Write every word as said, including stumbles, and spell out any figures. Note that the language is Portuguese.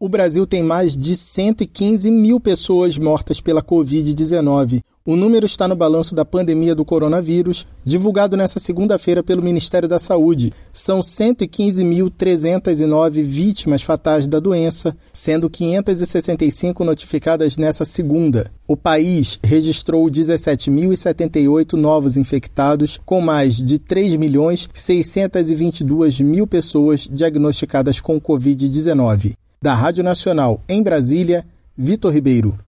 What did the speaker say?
O Brasil tem mais de cento e quinze mil pessoas mortas pela covid dezenove. O número está no balanço da pandemia do coronavírus, divulgado nesta segunda-feira pelo Ministério da Saúde. São cento e quinze mil trezentas e nove vítimas fatais da doença, sendo quinhentas e sessenta e cinco notificadas nessa segunda. O país registrou dezessete mil e setenta e oito novos infectados, com mais de três milhões seiscentas e vinte e duas mil pessoas diagnosticadas com covid dezenove. Da Rádio Nacional em Brasília, Vitor Ribeiro.